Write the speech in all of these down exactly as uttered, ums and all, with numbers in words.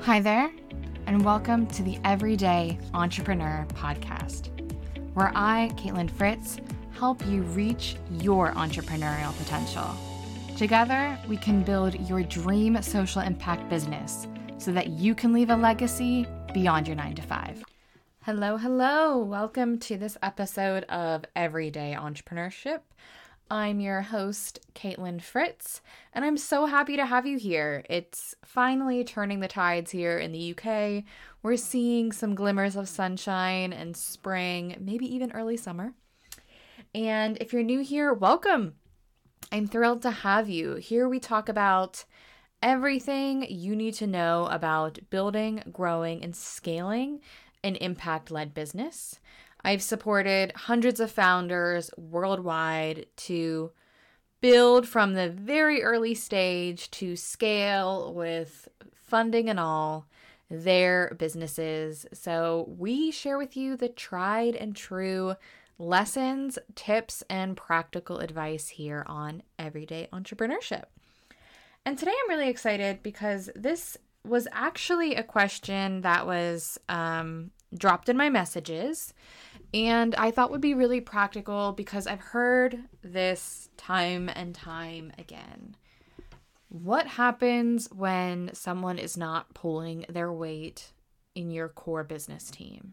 Hi there, and welcome to the Everyday Entrepreneur Podcast, where I, Caitlin Fritz, help you reach your entrepreneurial potential. Together, we can build your dream social impact business so that you can leave a legacy beyond your nine to five. Hello, hello. Welcome to this episode of Everyday Entrepreneurship. I'm your host, Caitlin Fritz, and I'm so happy to have you here. It's finally turning the tides here in the U K. We're seeing some glimmers of sunshine and spring, maybe even early summer. And if you're new here, welcome. I'm thrilled to have you. Here we talk about everything you need to know about building, growing, and scaling an impact-led business. I've supported hundreds of founders worldwide to build from the very early stage to scale with funding and all their businesses. So we share with you the tried and true lessons, tips, and practical advice here on Everyday Entrepreneurship. And today I'm really excited because this was actually a question that was um, dropped in my messages. And I thought would be really practical because I've heard this time and time again. What happens when someone is not pulling their weight in your core business team?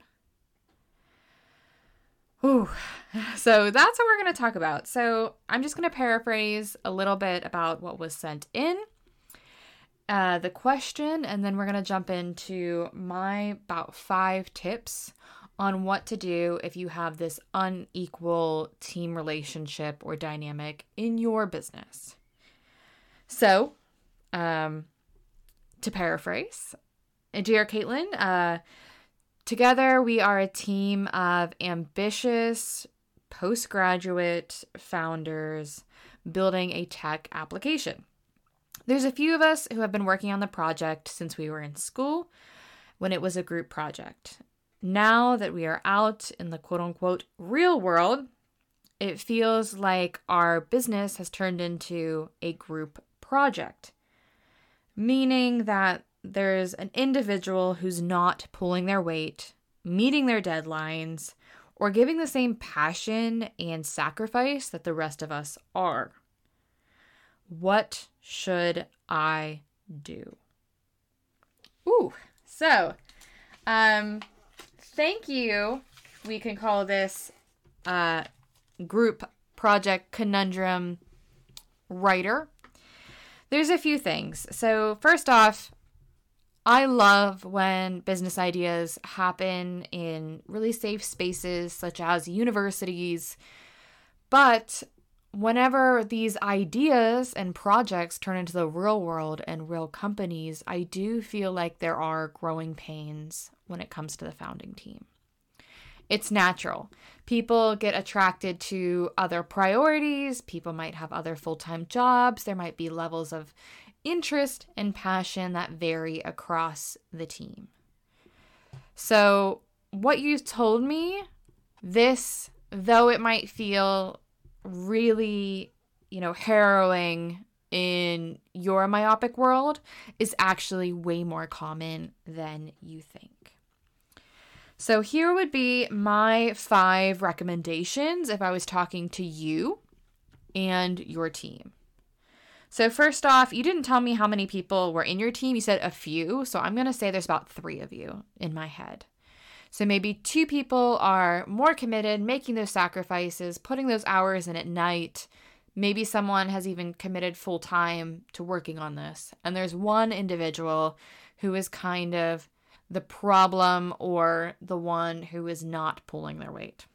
Ooh. So that's what we're going to talk about. So I'm just going to paraphrase a little bit about what was sent in, uh, the question, and then we're going to jump into my about five tips on what to do if you have this unequal team relationship or dynamic in your business. So, um, to paraphrase, dear Caitlin, uh, together we are a team of ambitious postgraduate founders building a tech application. There's a few of us who have been working on the project since we were in school when it was a group project. Now that we are out in the quote-unquote real world, it feels like our business has turned into a group project, meaning that there's an individual who's not pulling their weight, meeting their deadlines, or giving the same passion and sacrifice that the rest of us are. What should I do? Ooh, so, um... Thank you. We can call this uh, group project conundrum writer. There's a few things. So first off, I love when business ideas happen in really safe spaces such as universities. But whenever these ideas and projects turn into the real world and real companies, I do feel like there are growing pains when it comes to the founding team. It's natural. People get attracted to other priorities. People might have other full-time jobs. There might be levels of interest and passion that vary across the team. So what you told me, this, though it might feel really, you know, harrowing in your myopic world, is actually way more common than you think. So here would be my five recommendations if I was talking to you and your team. So first off, you didn't tell me how many people were in your team. You said a few. So I'm going to say there's about three of you in my head. So maybe two people are more committed, making those sacrifices, putting those hours in at night. Maybe someone has even committed full time to working on this. And there's one individual who is kind of the problem or the one who is not pulling their weight.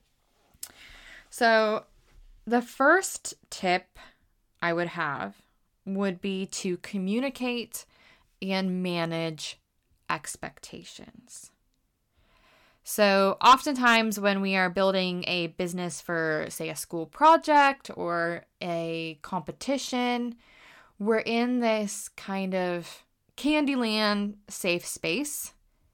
So the first tip I would have would be to communicate and manage expectations. So oftentimes when we are building a business for, say, a school project or a competition, we're in this kind of Candyland safe space.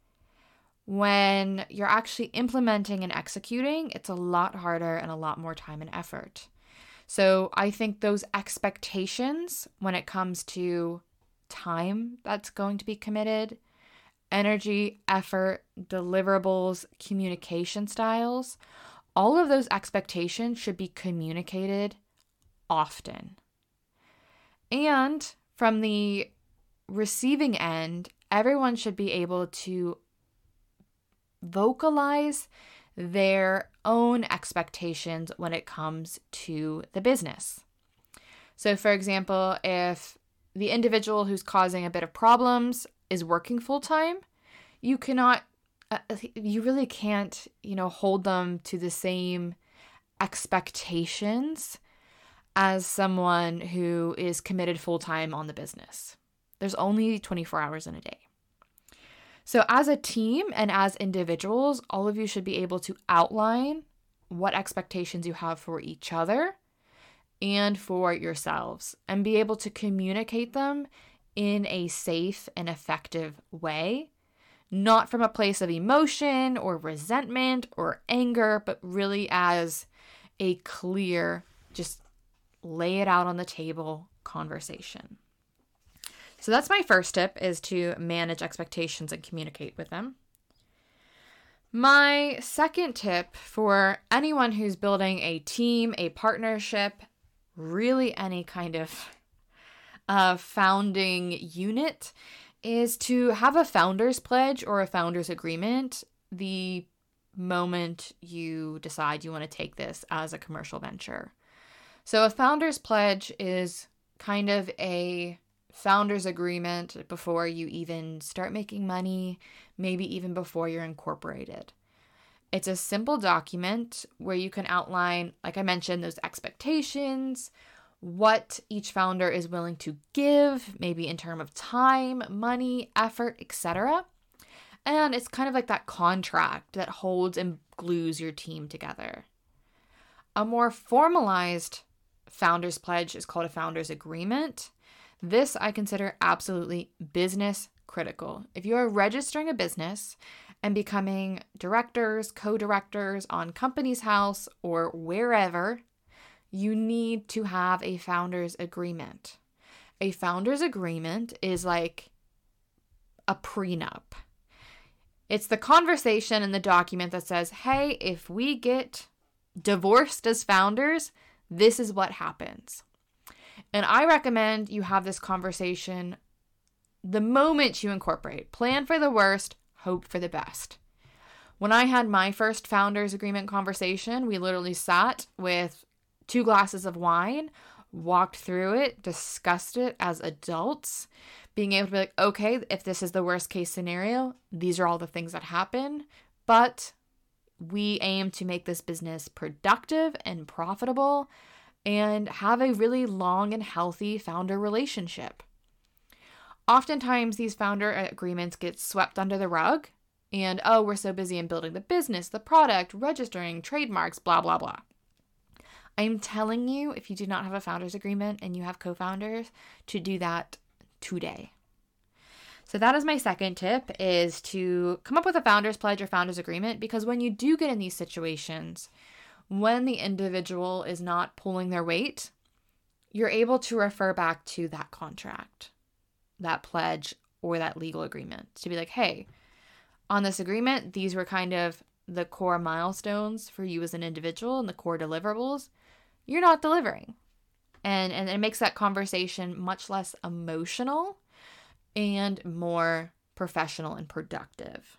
When you're actually implementing and executing, it's a lot harder and a lot more time and effort. So I think those expectations when it comes to time that's going to be committed, energy, effort, deliverables, communication styles, all of those expectations should be communicated often. And from the receiving end, everyone should be able to vocalize their own expectations when it comes to the business. So, for example, if the individual who's causing a bit of problems is working full-time, you cannot, uh, you really can't, you know, hold them to the same expectations as someone who is committed full-time on the business. There's only twenty-four hours in a day. So as a team and as individuals, all of you should be able to outline what expectations you have for each other and for yourselves, and be able to communicate them in a safe and effective way, not from a place of emotion or resentment or anger, but really as a clear, just lay it out on the table conversation. So that's my first tip, is to manage expectations and communicate with them. My second tip for anyone who's building a team, a partnership, really any kind of uh, founding unit, is to have a founder's pledge or a founder's agreement the moment you decide you want to take this as a commercial venture. So a founder's pledge is kind of a founder's agreement before you even start making money, maybe even before you're incorporated. It's a simple document where you can outline, like I mentioned, those expectations, what each founder is willing to give, maybe in terms of time, money, effort, et cetera. And it's kind of like that contract that holds and glues your team together. A more formalized founder's pledge is called a founder's agreement. This I consider absolutely business critical. If you are registering a business and becoming directors, co-directors on Companies House or wherever, you need to have a founder's agreement. A founder's agreement is like a prenup. It's the conversation in the document that says, hey, if we get divorced as founders, this is what happens. And I recommend you have this conversation the moment you incorporate. Plan for the worst, hope for the best. When I had my first founders agreement conversation, we literally sat with two glasses of wine, walked through it, discussed it as adults, being able to be like, okay, if this is the worst case scenario, these are all the things that happen, but we aim to make this business productive and profitable and have a really long and healthy founder relationship. Oftentimes, these founder agreements get swept under the rug and, oh, we're so busy in building the business, the product, registering, trademarks, blah, blah, blah. I'm telling you, if you do not have a founder's agreement and you have co-founders, to do that today. So that is my second tip, is to come up with a founder's pledge or founder's agreement, because when you do get in these situations, when the individual is not pulling their weight, you're able to refer back to that contract, that pledge, or that legal agreement to be like, hey, on this agreement, these were kind of the core milestones for you as an individual and the core deliverables. You're not delivering. And, and it makes that conversation much less emotional and more professional and productive.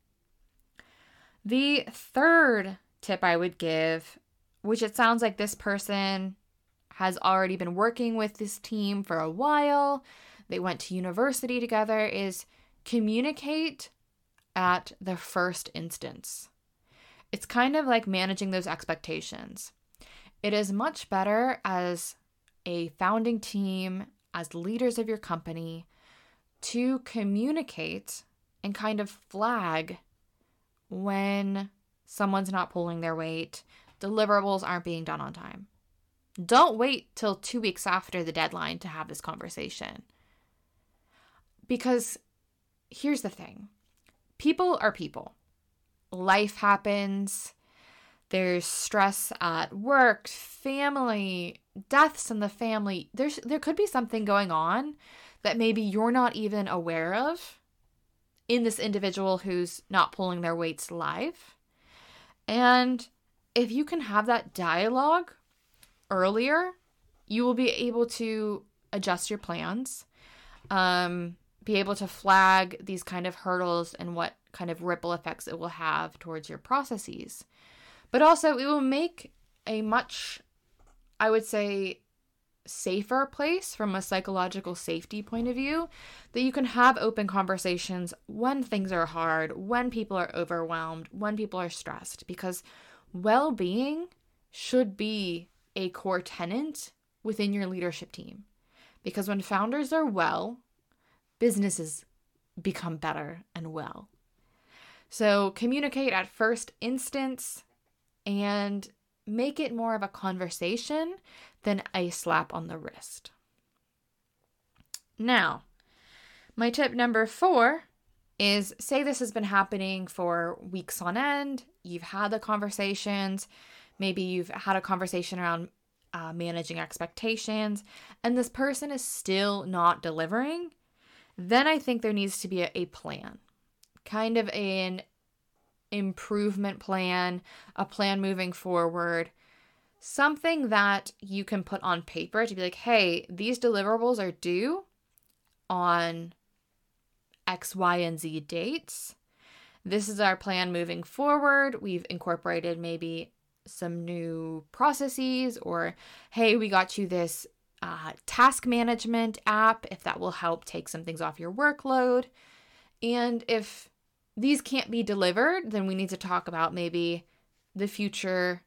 The third tip I would give, which it sounds like this person has already been working with this team for a while, they went to university together, is communicate at the first instance. It's kind of like managing those expectations. It is much better as a founding team, as leaders of your company, to communicate and kind of flag when someone's not pulling their weight, deliverables aren't being done on time. Don't wait till two weeks after the deadline to have this conversation. Because here's the thing. People are people. Life happens. There's stress at work, family, deaths in the family. There's there could be something going on that maybe you're not even aware of. in this individual who's not pulling their weights live. And if you can have that dialogue earlier, you will be able to adjust your plans, um, be able to flag these kind of hurdles and what kind of ripple effects it will have towards your processes. But also, it will make a much, I would say, safer place from a psychological safety point of view, that you can have open conversations when things are hard, when people are overwhelmed, when people are stressed, because well-being should be a core tenet within your leadership team. Because when founders are well, businesses become better and well. So communicate at first instance and make it more of a conversation than a slap on the wrist. Now, my tip number four is, say this has been happening for weeks on end. You've had the conversations. Maybe you've had a conversation around uh, managing expectations, and this person is still not delivering. Then I think there needs to be a, a plan, kind of an improvement plan, a plan moving forward, something that you can put on paper to be like, hey, these deliverables are due on X, Y, and Z dates. This is our plan moving forward. We've incorporated maybe some new processes, or hey, we got you this uh, task management app, if that will help take some things off your workload. And if these can't be delivered, then we need to talk about maybe the future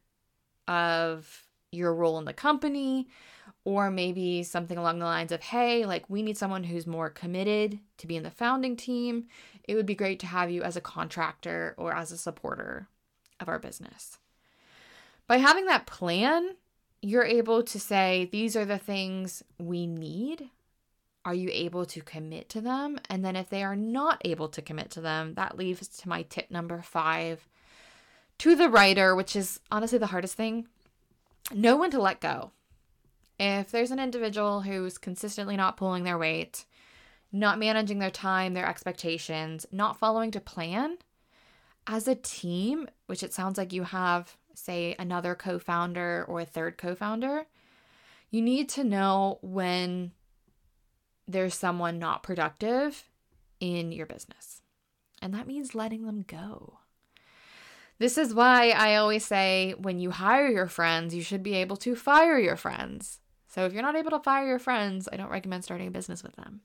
of your role in the company, or maybe something along the lines of, hey, like we need someone who's more committed to be in the founding team. It would be great to have you as a contractor or as a supporter of our business. By having that plan, you're able to say, these are the things we need. Are you able to commit to them? And then if they are not able to commit to them, that leads to my tip number five, to the writer, which is honestly the hardest thing. Know when to let go. If there's an individual who's consistently not pulling their weight, not managing their time, their expectations, not following to plan, as a team, which it sounds like you have, say, another co-founder or a third co-founder, you need to know when there's someone not productive in your business. And that means letting them go. This is why I always say, when you hire your friends, you should be able to fire your friends. So if you're not able to fire your friends, I don't recommend starting a business with them.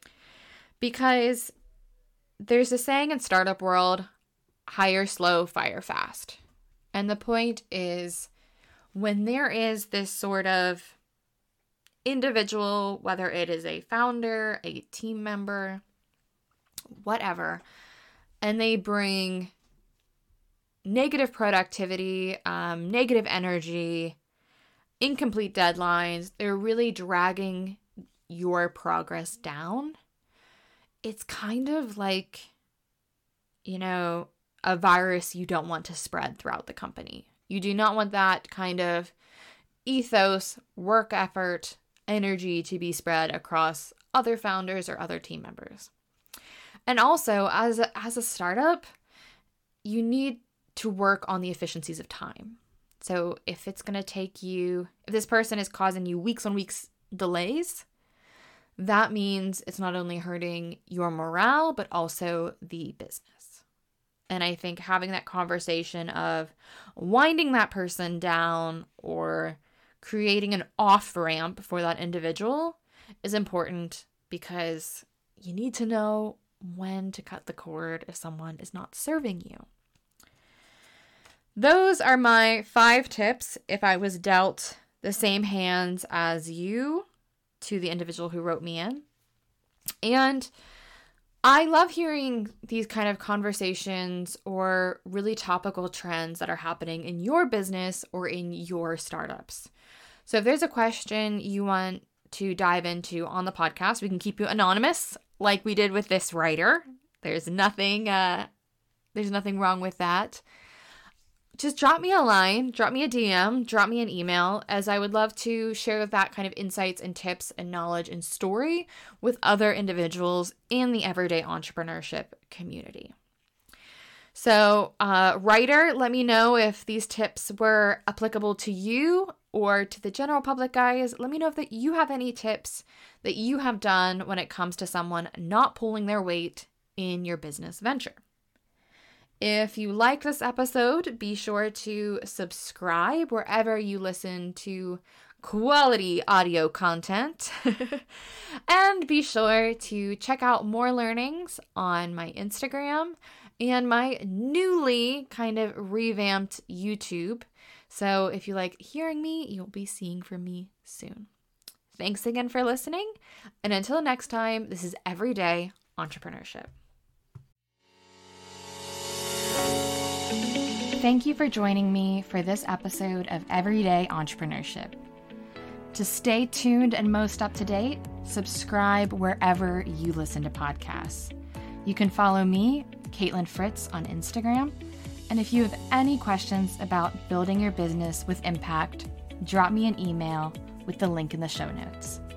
Because there's a saying in startup world, hire slow, fire fast. And the point is, when there is this sort of individual, whether it is a founder, a team member, whatever, and they bring negative productivity, um, negative energy, incomplete deadlines, they're really dragging your progress down. It's kind of like, you know, a virus you don't want to spread throughout the company. You do not want that kind of ethos, work effort, energy to be spread across other founders or other team members. And also, as a, as a startup, you need to work on the efficiencies of time. So if it's going to take you, if this person is causing you weeks on weeks delays, that means it's not only hurting your morale, but also the business. And I think having that conversation of winding that person down or creating an off-ramp for that individual is important, because you need to know when to cut the cord if someone is not serving you. Those are my five tips if I was dealt the same hands as you to the individual who wrote me in. And I love hearing these kind of conversations or really topical trends that are happening in your business or in your startups. So if there's a question you want to dive into on the podcast, we can keep you anonymous like we did with this writer. There's nothing, uh, there's nothing wrong with that. just drop me a line, drop me a D M, drop me an email, as I would love to share that kind of insights and tips and knowledge and story with other individuals in the everyday entrepreneurship community. So, uh, writer, let me know if these tips were applicable to you or to the general public, guys. Let me know if that you have any tips that you have done when it comes to someone not pulling their weight in your business venture. If you like this episode, be sure to subscribe wherever you listen to quality audio content. And be sure to check out more learnings on my Instagram and my newly kind of revamped YouTube. So if you like hearing me, you'll be seeing from me soon. Thanks again for listening. And until next time, this is Everyday Entrepreneurship. Thank you for joining me for this episode of Everyday Entrepreneurship. To stay tuned and most up to date, subscribe wherever you listen to podcasts. You can follow me, Caitlin Fritz, on Instagram. And if you have any questions about building your business with impact, drop me an email with the link in the show notes.